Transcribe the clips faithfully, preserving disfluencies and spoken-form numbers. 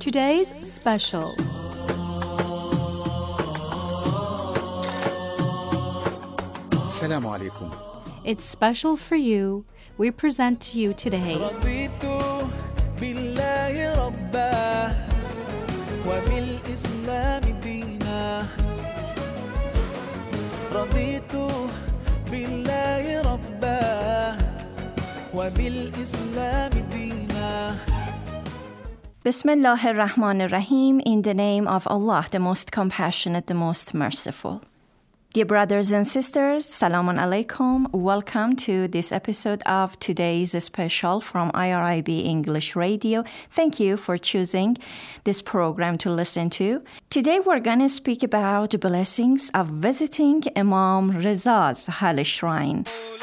today's special. Assalamu alaikum. It's special for you. We present to you today رضيت بالله ربا وبالإسلام دينا رضيت بالله ربا وبالإسلام دينا Bismillah ar-Rahman ar-Rahim, in the name of Allah, the most compassionate, the most merciful. Dear brothers and sisters, Salamun Alaikum. Welcome to this episode of today's special from I R I B English Radio. Thank you for choosing this program to listen to. Today we're going to speak about the blessings of visiting Imam Riza's holy shrine.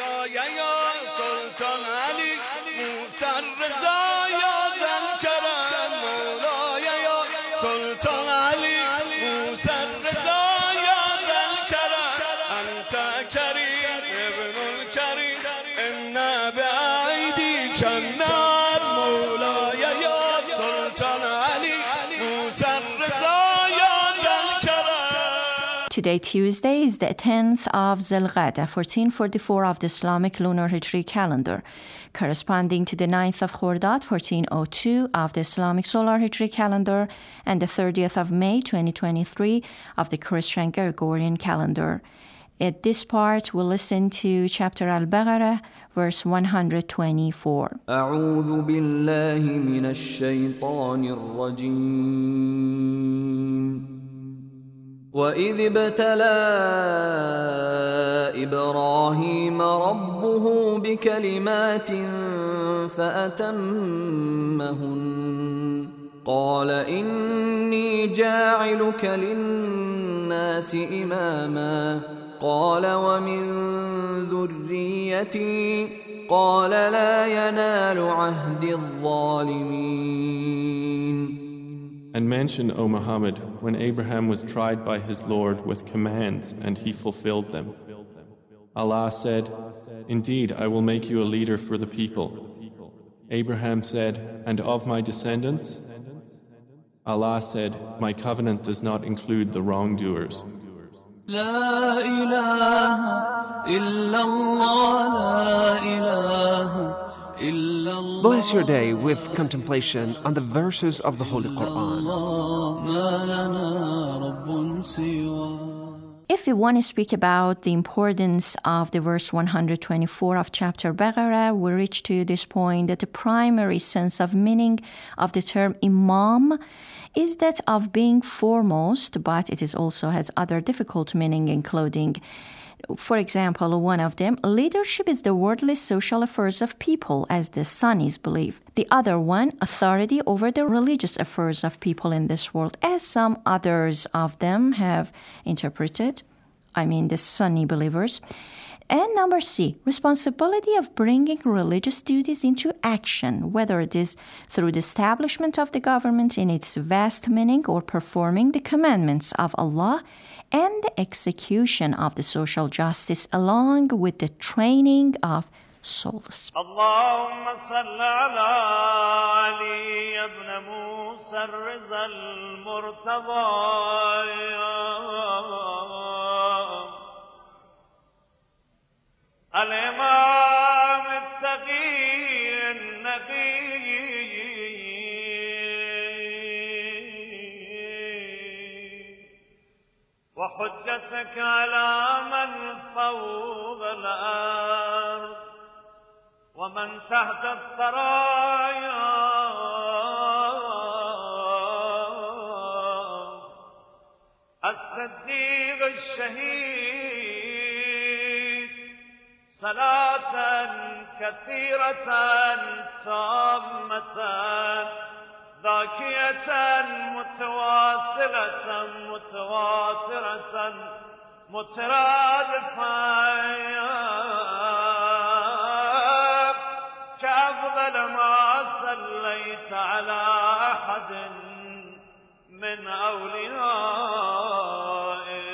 Today, Tuesday, is the tenth of Zilqa'dah, fourteen forty-four of the Islamic lunar Hijri calendar, corresponding to the ninth of Khordad, fourteen oh two of the Islamic solar Hijri calendar, and the thirtieth of May, twenty twenty-three of the Christian Gregorian calendar. At this part, we'll listen to chapter Al-Baqarah, verse one hundred twenty-four. أعوذ بالله من الشيطان الرجيم وإذ ابتلى إبراهيم ربه بكلمات فأتمهن قال إني جاعلك للناس إماما قال ومن ذريتي قال لا ينال عهد الظالمين. And mention, O Muhammad, when Abraham was tried by his Lord with commands and he fulfilled them. Allah said, "Indeed, I will make you a leader for the people." Abraham said, "And of my descendants?" Allah said, "My covenant does not include the wrongdoers." لا إله إلا الله لا إله Bless your day with contemplation on the verses of the Holy Quran. If we want to speak about the importance of the verse one hundred twenty-four of chapter Baqarah, we reach to this point that the primary sense of meaning of the term Imam is that of being foremost, but it is also has other difficult meaning, including, for example, one of them, leadership is the worldly social affairs of people, as the Sunnis believe. The other one, authority over the religious affairs of people in this world, as some others of them have interpreted, I mean the Sunni believers. And number C, responsibility of bringing religious duties into action, whether it is through the establishment of the government in its vast meaning or performing the commandments of Allah, and the execution of the social justice along with the training of souls. اللهم صل على علي ابن موسى الرضا المرتضى الإمام التقي النبي وحجتك على من فوق الأرض ومن تحت الثرايا الصديق الشهيد صلاة كثيرة تامة ذاكية متواصلة متواترة مترادفة كأفضل ما صليت على أحد من أوليائك.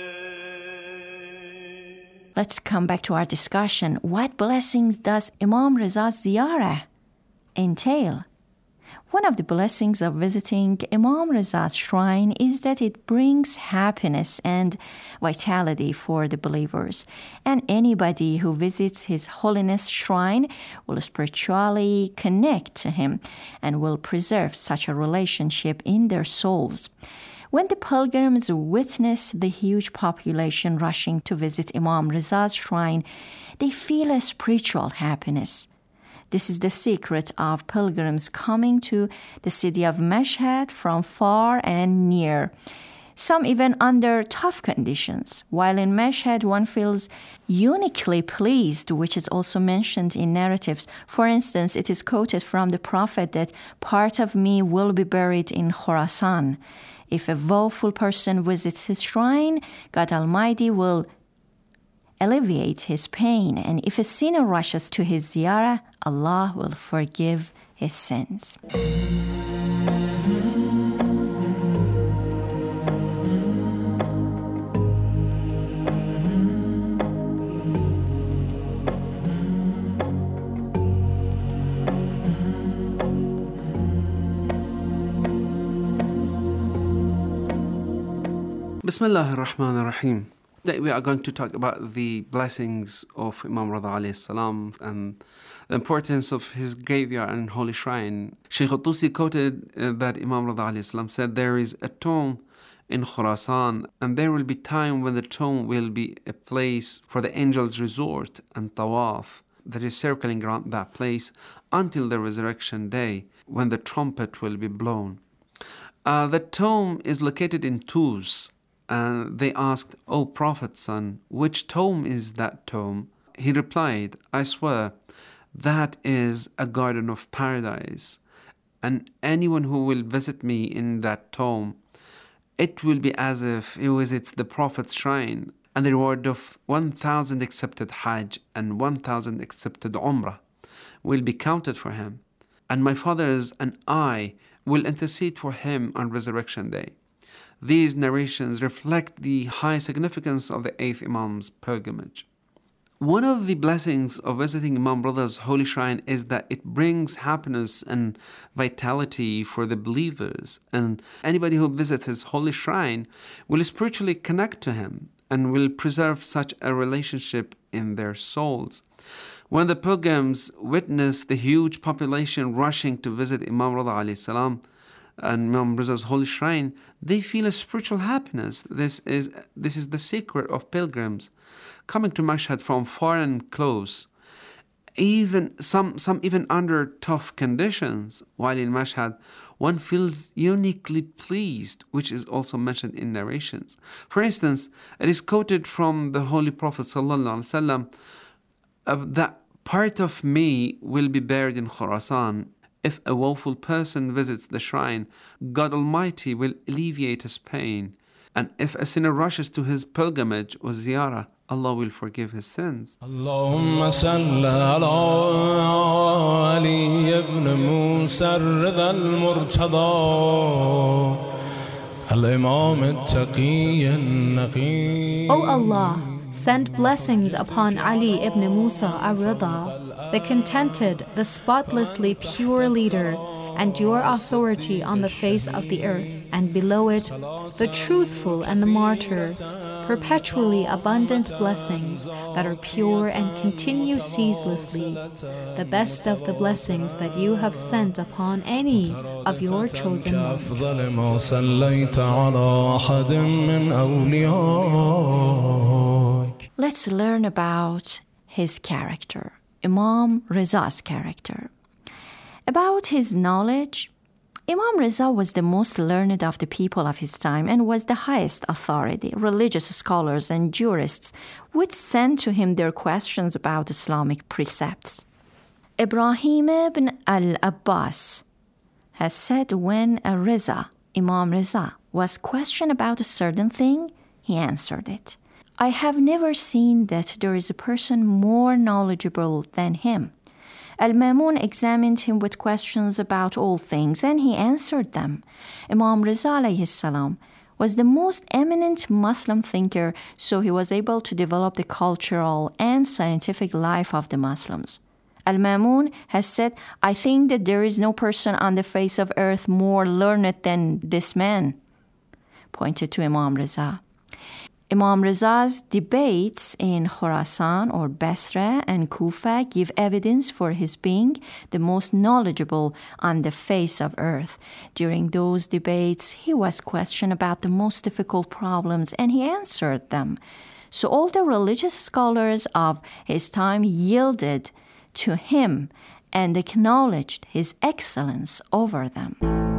Let's come back to our discussion. What blessings does Imam Riza's ziyarah entail? One of the blessings of visiting Imam Riza's shrine is that it brings happiness and vitality for the believers. And anybody who visits His Holiness shrine will spiritually connect to him and will preserve such a relationship in their souls. When the pilgrims witness the huge population rushing to visit Imam Riza's shrine, they feel a spiritual happiness. This is the secret of pilgrims coming to the city of Mashhad from far and near, some even under tough conditions. While in Mashhad, one feels uniquely pleased, which is also mentioned in narratives. For instance, it is quoted from the Prophet that part of me will be buried in Khorasan. If a woeful person visits his shrine, God Almighty will alleviate his pain. And if a sinner rushes to his ziyarah, Allah will forgive his sins. Bismillah ar-Rahman ar-Rahim. Today we are going to talk about the blessings of Imam Rida alayhi salam and the importance of his graveyard and holy shrine. Shaykh al-Tusi quoted uh, that Imam Rida alayhi salam said, "There is a tomb in Khurasan, and there will be time when the tomb will be a place for the angels' resort and tawaf that is circling around that place until the resurrection day when the trumpet will be blown." Uh, the tomb is located in Tus. And they asked, "O Prophet's son, which tomb is that tomb?" He replied, "I swear, that is a garden of paradise. And anyone who will visit me in that tomb, it will be as if he visits the Prophet's shrine, and the reward of one thousand accepted Hajj and one thousand accepted Umrah will be counted for him. And my fathers and I will intercede for him on resurrection day." These narrations reflect the high significance of the eighth Imam's pilgrimage. One of the blessings of visiting Imam Rida's holy shrine is that it brings happiness and vitality for the believers, and anybody who visits his holy shrine will spiritually connect to him and will preserve such a relationship in their souls. When the pilgrims witness the huge population rushing to visit Imam Rida alayhi salam and Imam Riza's holy shrine, they feel a spiritual happiness. This is this is the secret of pilgrims coming to Mashhad from far and close, even some some even under tough conditions. While in Mashhad, one feels uniquely pleased, which is also mentioned in narrations. For instance, it is quoted from the Holy Prophet sallallahu alaihi wasallam uh, that part of me will be buried in Khorasan. If a woeful person visits the shrine, God Almighty will alleviate his pain. And if a sinner rushes to his pilgrimage or ziyarah, Allah will forgive his sins. Allahumma salli ala Ali ibn Musa ar-Rida al-Murtada al-Imam al-Taqi al-Naqi. O Allah, send blessings upon Ali ibn Musa ar-Rida, the contented, the spotlessly pure leader, and your authority on the face of the earth, and below it, the truthful and the martyr, perpetually abundant blessings that are pure and continue ceaselessly, the best of the blessings that you have sent upon any of your chosen ones. Let's learn about his character, Imam Riza's character. About his knowledge, Imam Riza was the most learned of the people of his time and was the highest authority. Religious scholars and jurists would send to him their questions about Islamic precepts. Ibrahim ibn al-Abbas has said when a Riza, Imam Riza, was questioned about a certain thing, he answered it. I have never seen that there is a person more knowledgeable than him. Al-Mamun examined him with questions about all things, and he answered them. Imam Riza alayhi salam was the most eminent Muslim thinker, so he was able to develop the cultural and scientific life of the Muslims. Al-Mamun has said, I think that there is no person on the face of earth more learned than this man, pointed to Imam Riza. Imam Riza's debates in Khorasan or Basra and Kufa give evidence for his being the most knowledgeable on the face of earth. During those debates, he was questioned about the most difficult problems and he answered them. So all the religious scholars of his time yielded to him and acknowledged his excellence over them.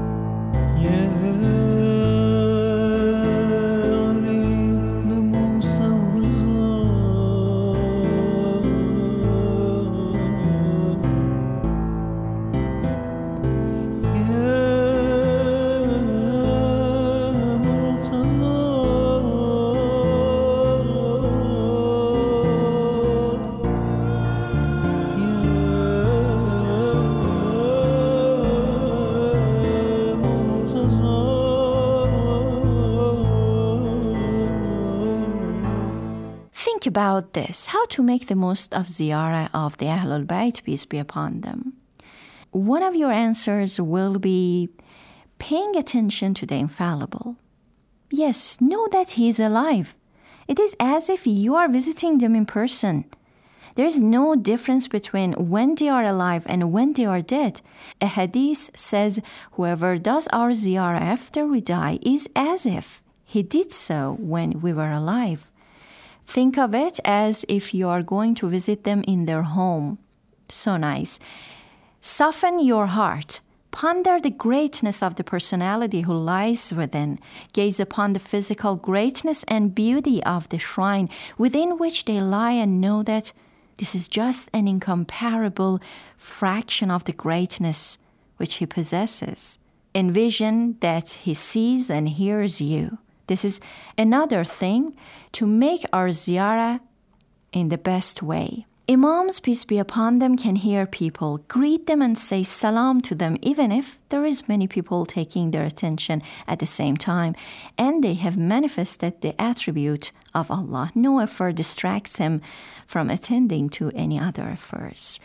Think about this, how to make the most of ziyarah of the Ahlul Bayt, peace be upon them. One of your answers will be paying attention to the infallible. Yes, know that he is alive. It is as if you are visiting them in person. There is no difference between when they are alive and when they are dead. A hadith says, whoever does our ziyarah after we die is as if he did so when we were alive. Think of it as if you are going to visit them in their home. So nice. Soften your heart. Ponder the greatness of the personality who lies within. Gaze upon the physical greatness and beauty of the shrine within which they lie and know that this is just an incomparable fraction of the greatness which he possesses. Envision that he sees and hears you. This is another thing to make our ziyarah in the best way. Imams, peace be upon them, can hear people, greet them and say salam to them, even if there is many people taking their attention at the same time. And they have manifested the attribute of Allah. No effort distracts him from attending to any other affairs.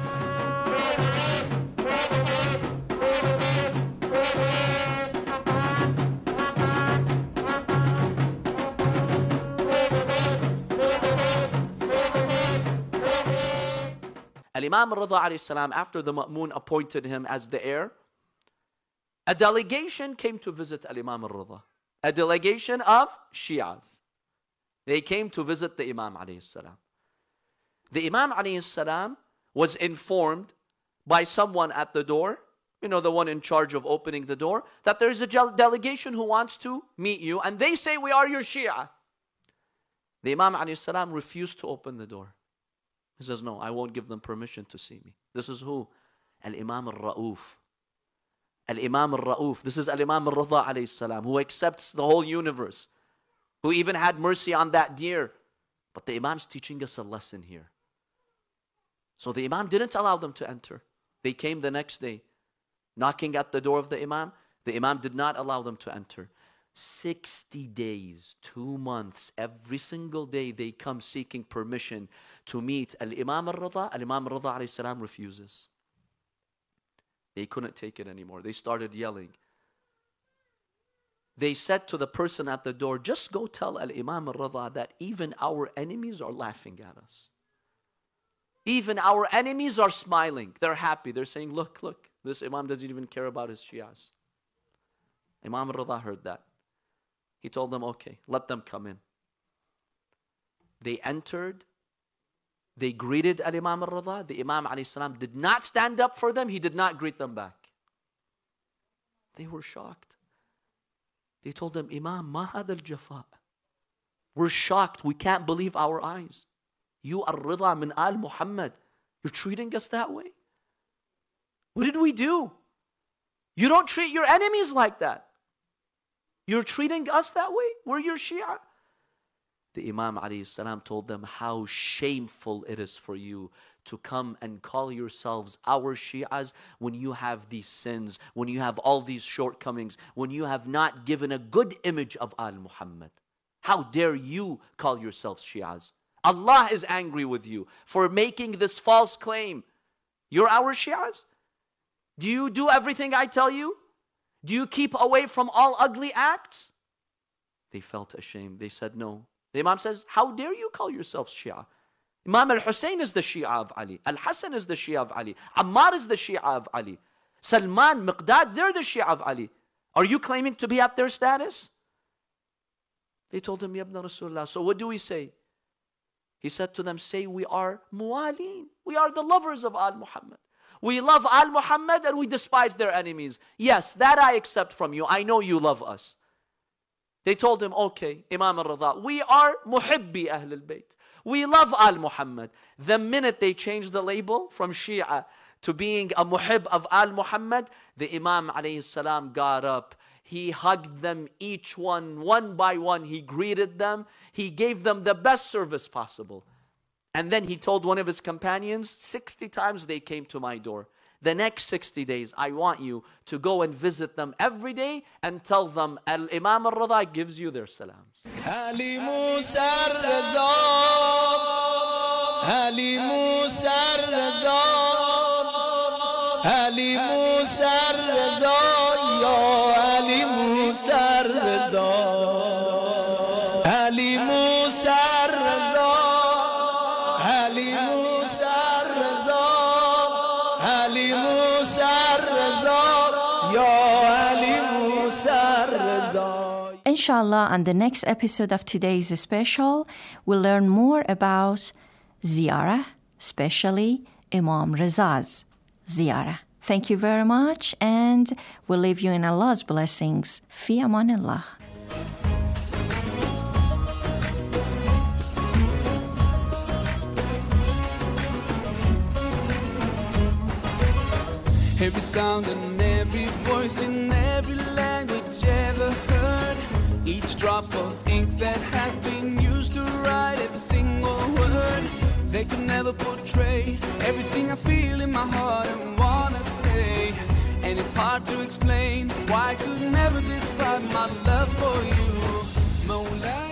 Al-Imam al-Rida alayhi salam, after the Ma'mun appointed him as the heir, a delegation came to visit Al-Imam al-Rida. A delegation of Shi'as. They came to visit the Imam alayhi salam. The Imam alayhi salam was informed by someone at the door, you know, the one in charge of opening the door, that there's a delegation who wants to meet you, and they say, we are your Shia. The Imam alayhi salam refused to open the door. He says, no, I won't give them permission to see me. This is who? Al-Imam al-Ra'uf. Al-Imam al-Ra'uf. This is Al-Imam al-Rida alayhi salam, who accepts the whole universe, who even had mercy on that deer. But the Imam's teaching us a lesson here. So the Imam didn't allow them to enter. They came the next day, knocking at the door of the Imam. The Imam did not allow them to enter. sixty days, two months, every single day they come seeking permission to meet Al-Imam al-Rida. Al-Imam al-Rida alayhi salam refuses. They couldn't take it anymore. They started yelling. They said to the person at the door, just go tell Al-Imam al-Rida that even our enemies are laughing at us. Even our enemies are smiling. They're happy. They're saying, look, look, this Imam doesn't even care about his Shias. Imam al-Rida heard that. He told them, okay, let them come in. They entered. They greeted Al-Imam al-Rida. The Imam alayhi salam did not stand up for them. He did not greet them back. They were shocked. They told him, Imam, ma hadha al-jafa. We're shocked. We can't believe our eyes. You are Rida min al Muhammad. You're treating us that way? What did we do? You don't treat your enemies like that. You're treating us that way? We're your Shia. The Imam alayhi salam told them how shameful it is for you to come and call yourselves our Shi'as when you have these sins, when you have all these shortcomings, when you have not given a good image of Al Muhammad. How dare you call yourselves Shi'as? Allah is angry with you for making this false claim. You're our Shias? Do you do everything I tell you? Do you keep away from all ugly acts? They felt ashamed. They said no. The Imam says, how dare you call yourselves Shia? Imam al-Hussein is the Shia of Ali. Al-Hassan is the Shia of Ali. Ammar is the Shia of Ali. Salman, Miqdad, they're the Shia of Ali. Are you claiming to be at their status? They told him, Ya ibn Rasulullah. So what do we say? He said to them, say we are muwalin. We are the lovers of Al-Muhammad. We love Al-Muhammad and we despise their enemies. Yes, that I accept from you. I know you love us. They told him, okay, Imam al-Rida, we are muhibbi Ahl al-Bayt. We love Al-Muhammad. The minute they changed the label from Shia to being a muhib of Al-Muhammad, the Imam alayhi salam got up. He hugged them each one, one by one. He greeted them. He gave them the best service possible. And then he told one of his companions, sixty times they came to my door. The next sixty days, I want you to go and visit them every day and tell them, Al-Imam al-Rida gives you their salams. Ali Musa al-Raza, Ali Musa al-Raza, Ali Musa al-Raza, Ya Ali Musa al-Raza, Ali Musa al-Raza, Ali Musa al-Raza, Ali Musa al-Raza, Ya Ali Musa al-Raza. Inshallah, on the next episode of today's special, we'll learn more about ziyarah, especially Imam Riza's ziyarah. Thank you very much, and we'll leave you in Allah's blessings. Fi amanillah. Every sound and every voice in every language ever heard. Each drop of ink that has been used to write every single word. They could never portray everything I feel in my heart and wanna say. And it's hard to explain why I could never describe my love for you, Mawla.